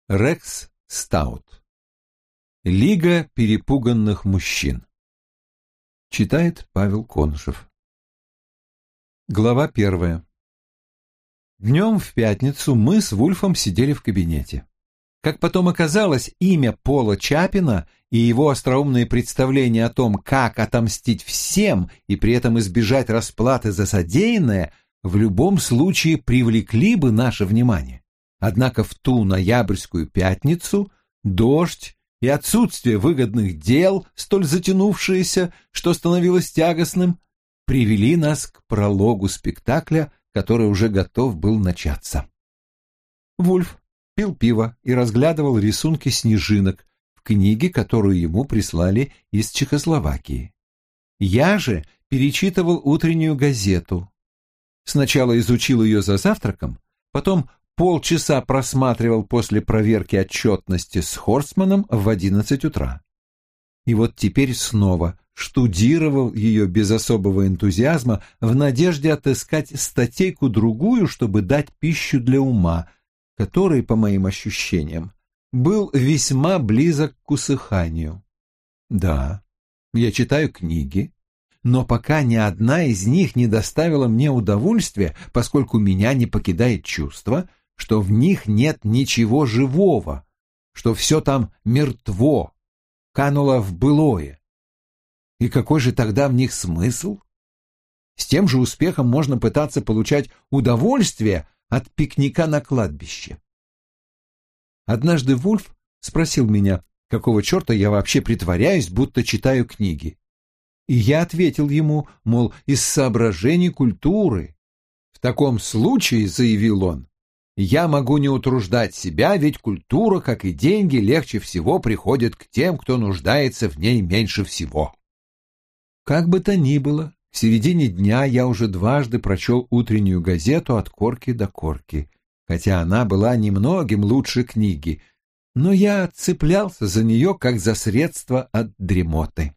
Рекс Стаут. Лига перепуганных мужчин. Читает Павел Конышев. Глава 1. Днем в пятницу мы с Вульфом сидели в кабинете. Как потом оказалось, имя Пола Чапина и его остроумные представления о том, как отомстить всем и при этом избежать расплаты за содеянное, в любом случае привлекли бы наше внимание. Однако в ту ноябрьскую пятницу дождь и отсутствие выгодных дел, столь затянувшиеся, что становилось тягостным, привели нас к прологу спектакля, который уже готов был начаться. Вульф пил пиво и разглядывал рисунки снежинок в книге, которую ему прислали из Чехословакии. Я же перечитывал утреннюю газету. Сначала изучил ее за завтраком, потом полчаса просматривал после проверки отчетности с Хорстманом в 11 утра. И вот теперь снова штудировал ее без особого энтузиазма в надежде отыскать статейку-другую, чтобы дать пищу для ума, который, по моим ощущениям, был весьма близок к усыханию. Да, я читаю книги, но пока ни одна из них не доставила мне удовольствия, поскольку меня не покидает чувство, что в них нет ничего живого, что все там мертво, кануло в былое. И какой же тогда в них смысл? С тем же успехом можно пытаться получать удовольствие от пикника на кладбище. Однажды Вульф спросил меня, какого черта я вообще притворяюсь, будто читаю книги. И я ответил ему, мол, из соображений культуры. В таком случае, заявил он, я могу не утруждать себя, ведь культура, как и деньги, легче всего приходит к тем, кто нуждается в ней меньше всего. Как бы то ни было, в середине дня я уже дважды прочел утреннюю газету от корки до корки, хотя она была немногим лучше книги, но я цеплялся за нее, как за средство от дремоты.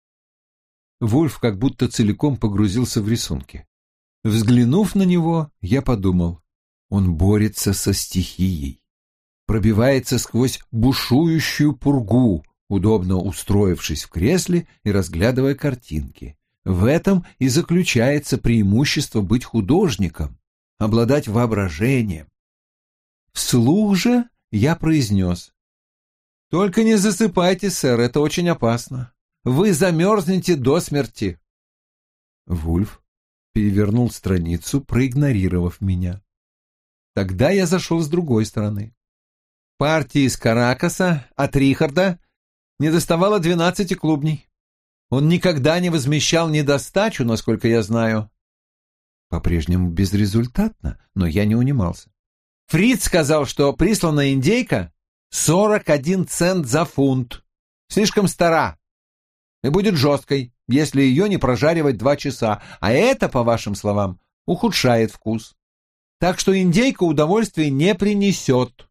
Вульф как будто целиком погрузился в рисунки. Взглянув на него, я подумал, он борется со стихией, пробивается сквозь бушующую пургу, удобно устроившись в кресле и разглядывая картинки. В этом и заключается преимущество быть художником, обладать воображением. Вслух же я произнес: «Только не засыпайте, сэр, это очень опасно. Вы замерзнете до смерти». Вульф перевернул страницу, проигнорировав меня. Тогда я зашел с другой стороны. Партии из Каракаса от Рихарда недоставало 12 клубней. Он никогда не возмещал недостачу, насколько я знаю. По-прежнему безрезультатно, но я не унимался. Фриц сказал, что присланная индейка 41 цент за фунт. Слишком стара и будет жесткой, если ее не прожаривать 2 часа, а это, по вашим словам, ухудшает вкус. Так что индейка удовольствия не принесет.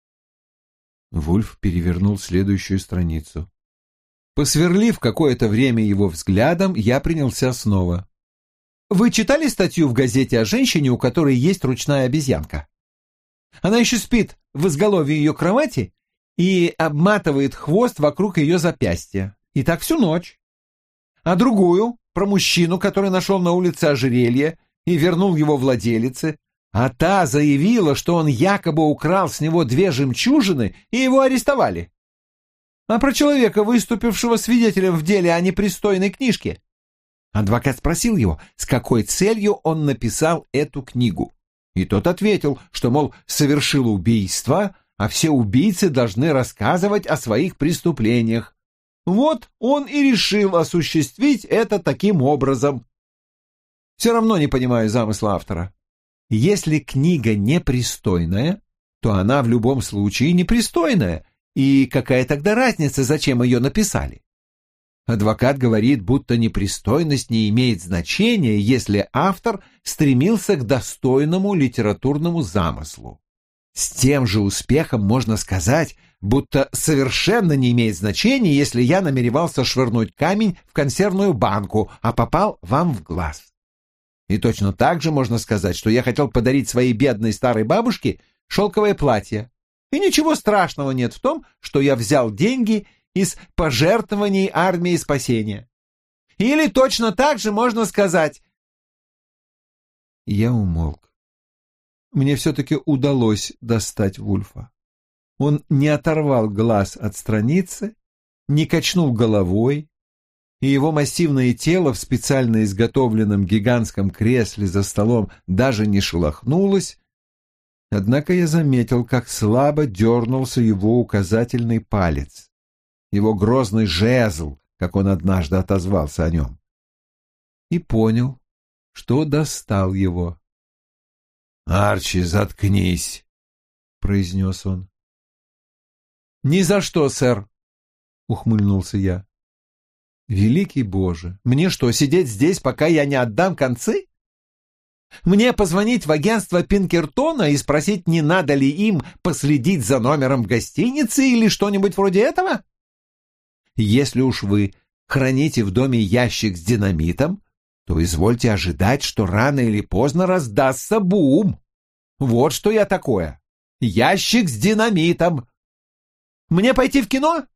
Вульф перевернул следующую страницу. Посверлив какое-то время его взглядом, я принялся снова. Вы читали статью в газете о женщине, у которой есть ручная обезьянка? Она еще спит в изголовье ее кровати и обматывает хвост вокруг ее запястья. И так всю ночь. А другую, про мужчину, который нашел на улице ожерелье и вернул его владелице, а та заявила, что он якобы украл с него 2 жемчужины, и его арестовали. А про человека, выступившего свидетелем в деле о непристойной книжке? Адвокат спросил его, с какой целью он написал эту книгу. И тот ответил, что, мол, совершил убийство, а все убийцы должны рассказывать о своих преступлениях. Вот он и решил осуществить это таким образом. Все равно не понимаю замысла автора. Если книга непристойная, то она в любом случае непристойная, и какая тогда разница, зачем ее написали? Адвокат говорит, будто непристойность не имеет значения, если автор стремился к достойному литературному замыслу. С тем же успехом можно сказать, будто совершенно не имеет значения, если я намеревался швырнуть камень в консервную банку, а попал вам в глаз. И точно так же можно сказать, что я хотел подарить своей бедной старой бабушке шелковое платье И ничего страшного нет в том, что я взял деньги из пожертвований армии спасения. Или точно так же можно сказать...» Я умолк. Мне все-таки удалось достать Вульфа. Он не оторвал глаз от страницы, не качнул головой, и его массивное тело в специально изготовленном гигантском кресле за столом даже не шелохнулось, однако я заметил, как слабо дернулся его указательный палец, его грозный жезл, как он однажды отозвался о нем, и понял, что достал его. «Арчи, заткнись!» — произнес он. «Ни за что, сэр!» — ухмыльнулся я. «Великий Боже! Мне что, сидеть здесь, пока я не отдам концы? Мне позвонить в агентство Пинкертона и спросить, не надо ли им последить за номером в гостинице или что-нибудь вроде этого? Если уж вы храните в доме ящик с динамитом, то извольте ожидать, что рано или поздно раздастся бум. Вот что я такое. Ящик с динамитом. Мне пойти в кино?»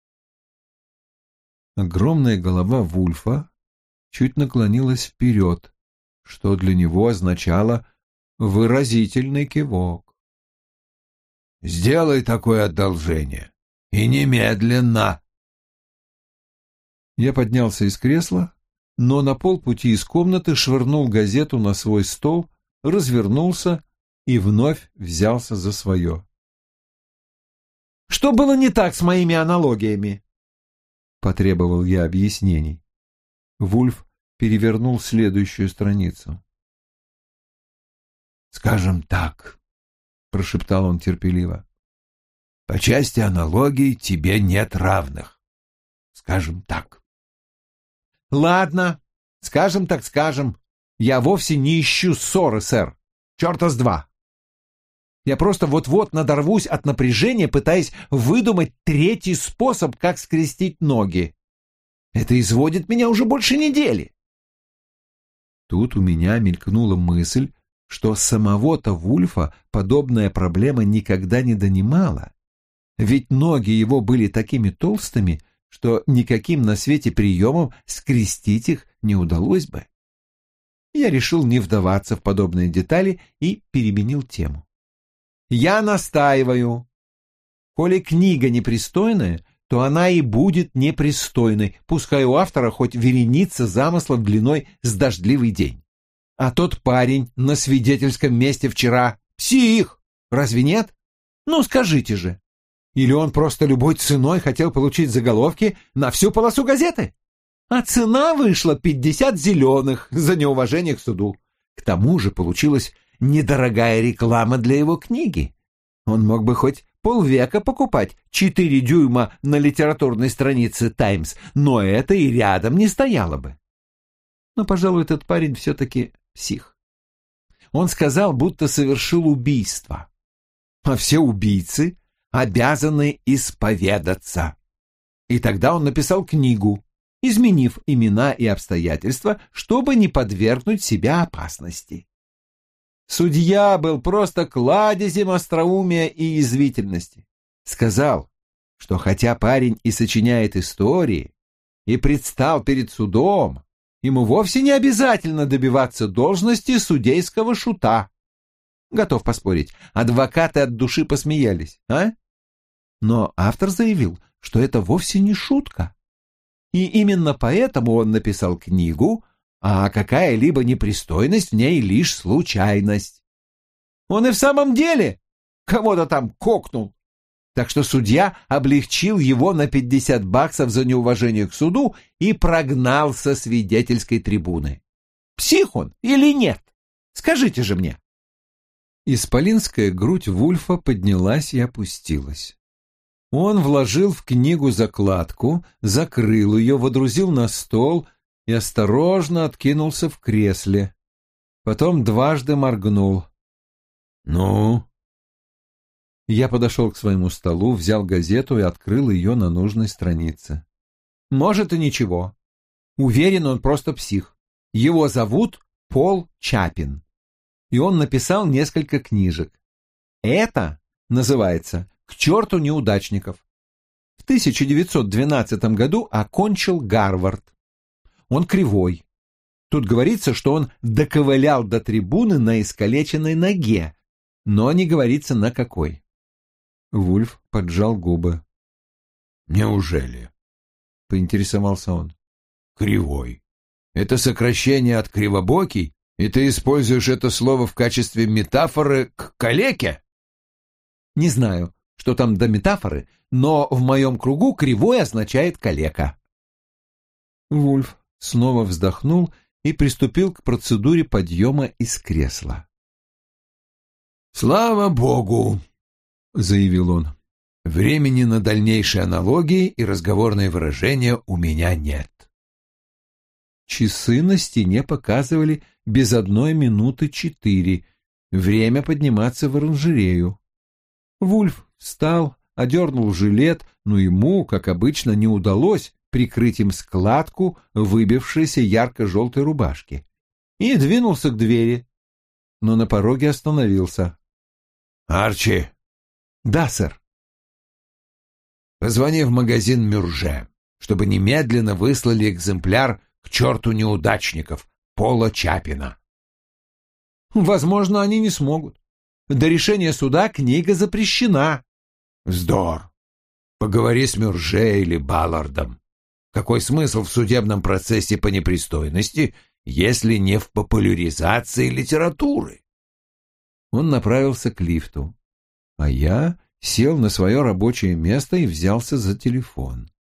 Огромная голова Вульфа чуть наклонилась вперед, что для него означало выразительный кивок. «Сделай такое одолжение. И немедленно!» Я поднялся из кресла, но на полпути из комнаты швырнул газету на свой стол, развернулся и вновь взялся за свое. «Что было не так с моими аналогиями?» — потребовал я объяснений. Вульф перевернул следующую страницу. «Скажем так», — прошептал он терпеливо, — «по части аналогий тебе нет равных. Скажем так». «Ладно, скажем так скажем. Я вовсе не ищу ссоры, сэр. Черта с два. Я просто вот-вот надорвусь от напряжения, пытаясь выдумать третий способ, как скрестить ноги. Это изводит меня уже больше недели». Тут у меня мелькнула мысль, что самого-то Вульфа подобная проблема никогда не донимала, ведь ноги его были такими толстыми, что никаким на свете приемом скрестить их не удалось бы. Я решил не вдаваться в подобные детали и переменил тему. «Я настаиваю. Коли книга непристойная, то она и будет непристойной, пускай у автора хоть вереница замыслов длиной с дождливый день. А тот парень на свидетельском месте вчера — псих, разве нет? Ну, скажите же. Или он просто любой ценой хотел получить заголовки на всю полосу газеты? А цена вышла 50 зеленых за неуважение к суду. К тому же получилась недорогая реклама для его книги. Он мог бы хоть полвека покупать 4 дюйма на литературной странице «Таймс», но это и рядом не стояло бы. Но, пожалуй, этот парень все-таки псих. Он сказал, будто совершил убийство. А все убийцы обязаны исповедаться. И тогда он написал книгу, изменив имена и обстоятельства, чтобы не подвергнуть себя опасности. Судья был просто кладезем остроумия и язвительности. Сказал, что хотя парень и сочиняет истории, и предстал перед судом, ему вовсе не обязательно добиваться должности судейского шута. Готов поспорить, адвокаты от души посмеялись, а? Но автор заявил, что это вовсе не шутка. И именно поэтому он написал книгу, а какая-либо непристойность в ней лишь случайность. Он и в самом деле кого-то там кокнул. Так что судья облегчил его на $50 за неуважение к суду и прогнал со свидетельской трибуны. Псих он или нет? Скажите же мне. Исполинская грудь Вульфа поднялась и опустилась. Он вложил в книгу закладку, закрыл ее, водрузил на стол и осторожно откинулся в кресле. Потом дважды моргнул. «Ну?» Я подошел к своему столу, взял газету и открыл ее на нужной странице. Может, и ничего. Уверен, он просто псих. Его зовут Пол Чапин. И он написал несколько книжек. Это называется «К черту неудачников». В 1912 году окончил Гарвард. Он кривой. Тут говорится, что он доковылял до трибуны на искалеченной ноге, но не говорится на какой. Вульф поджал губы. «Неужели?» — поинтересовался он. «Кривой. Это сокращение от кривобокий, и ты используешь это слово в качестве метафоры к калеке?» Не знаю, что там до метафоры, но в моем кругу кривой означает калека. Вульф снова вздохнул и приступил к процедуре подъема из кресла. «Слава Богу!» — заявил он. «Времени на дальнейшие аналогии и разговорные выражения у меня нет». Часы на стене показывали без 1:04. Время подниматься в оранжерею. Вульф встал, одернул жилет, но ему, как обычно, не удалось прикрыть им складку выбившейся ярко-желтой рубашки, и двинулся к двери, но на пороге остановился. «Арчи!» «Да, сэр». «Позвони в магазин Мюрже, чтобы немедленно выслали экземпляр к черту неудачников Пола Чапина». «Возможно, они не смогут. До решения суда книга запрещена». «Вздор! Поговори с Мюрже или Баллардом. Какой смысл в судебном процессе по непристойности, если не в популяризации литературы?» Он направился к лифту, а я сел на свое рабочее место и взялся за телефон.